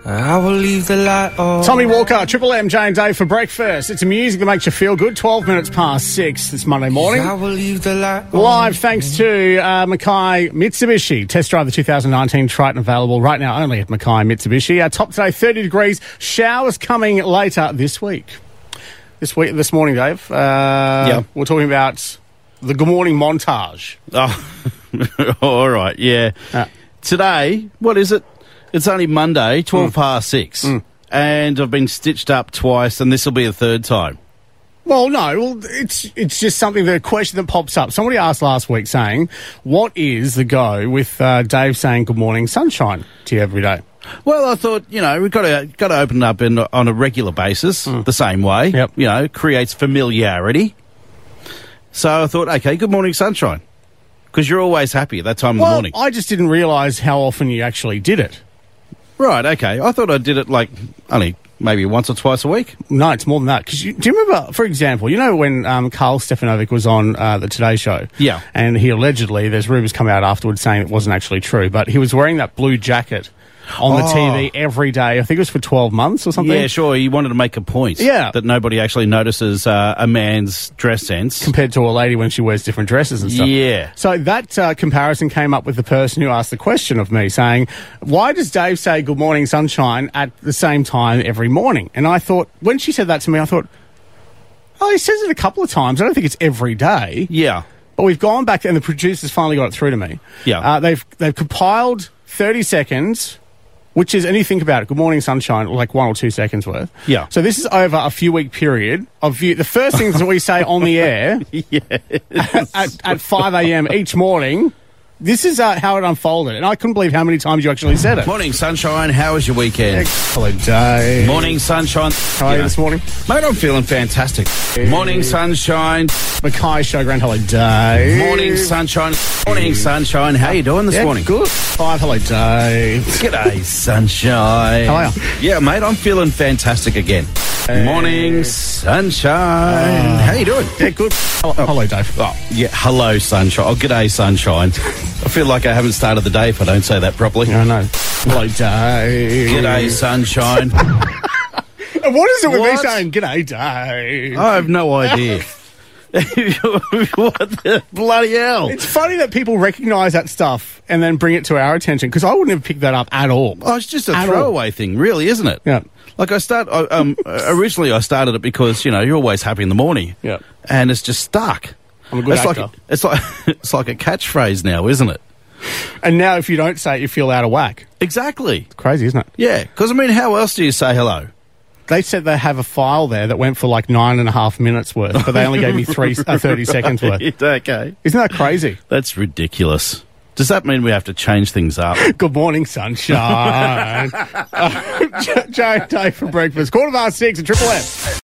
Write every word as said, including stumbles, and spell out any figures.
I will leave the light on. Tommy Walker, Triple M, Jane Dave for breakfast. It's a music that makes you feel good. twelve minutes past six this Monday morning. I will leave the light on. Live thanks to uh, Mackay Mitsubishi. Test drive the two thousand nineteen Triton, available right now only at Mackay Mitsubishi. Our top today, thirty degrees. Showers coming later this week. This week, this morning, Dave. Uh, yeah. We're talking about the Good Morning montage. Oh, all right, yeah. Uh, Today, what is it? It's only Monday, twelve Mm. past six, Mm. and I've been stitched up twice, and this will be the third time. Well, no, well, it's it's just something, the question that pops up. Somebody asked last week saying, what is the go with uh, Dave saying good morning sunshine to you every day? Well, I thought, you know, we've got to got to open it up in, on a regular basis, Mm. the same way. Yep. You know, creates familiarity. So I thought, okay, good morning sunshine, because you're always happy at that time Well, of the morning. I just didn't realise how often you actually did it. Right, okay. I thought I did it like only maybe once or twice a week. No, it's more than that. Because do you remember, for example, you know when um, Carl Stefanovic was on uh, the Today Show? Yeah. And he allegedly, there's rumours come out afterwards saying it wasn't actually true, but he was wearing that blue jacket on the Oh. T V every day. I think it was for twelve months or something. Yeah, sure. He wanted to make a point. Yeah. That nobody actually notices uh, a man's dress sense. Compared to a lady when she wears different dresses and stuff. Yeah. So that uh, comparison came up with the person who asked the question of me, saying, why does Dave say good morning sunshine at the same time every morning? And I thought, when she said that to me, I thought, oh, he says it a couple of times. I don't think it's every day. Yeah. But we've gone back, and the producers finally got it through to me. Yeah. Uh, they've they've compiled thirty seconds, which is, and you think about it, good morning sunshine, like one or two seconds worth. Yeah. So this is over a few week period of you. The first things that we say on the air at, at five a.m. each morning. This is uh, how it unfolded, and I couldn't believe how many times you actually said it. Morning sunshine. How was your weekend? Excellent day. Morning sunshine. How are you Yeah. this morning? Mate, I'm feeling fantastic. Morning sunshine. Mackay Showground, hello, Dave. Morning sunshine. Morning sunshine. How you doing this Yeah, morning? good. Five, hello, Dave. G'day sunshine. How are you? Yeah, mate, I'm feeling fantastic again. Hey. Morning sunshine. How you doing? Yeah, good. Hello, hello, Dave. Oh, yeah, hello sunshine. Oh, g'day sunshine. I feel like I haven't started the day if I don't say that properly. I know. Hello, Dave. G'day sunshine. And what is it with me What? saying, g'day, Dave? I have no idea. What the bloody hell? It's funny that people recognise that stuff and then bring it to our attention, because I wouldn't have picked that up at all. Oh, it's just a At throwaway thing, really, isn't it? Yeah. Like I start, I, um, originally I started it because, you know, you're always happy in the morning. Yeah. And it's just stuck. I'm a good it's actor. like it's like it's like a catchphrase now, isn't it? And now if you don't say it, you feel out of whack. Exactly. Crazy, isn't it? Yeah. Because I mean, how else do you say hello? They said they have a file there that went for like nine and a half minutes worth, but they only gave me three, uh, thirty seconds worth. Okay. Isn't that crazy? That's ridiculous. Does that mean we have to change things up? Good morning, sunshine. uh, Jane Day for breakfast. Quarter past six at Triple M.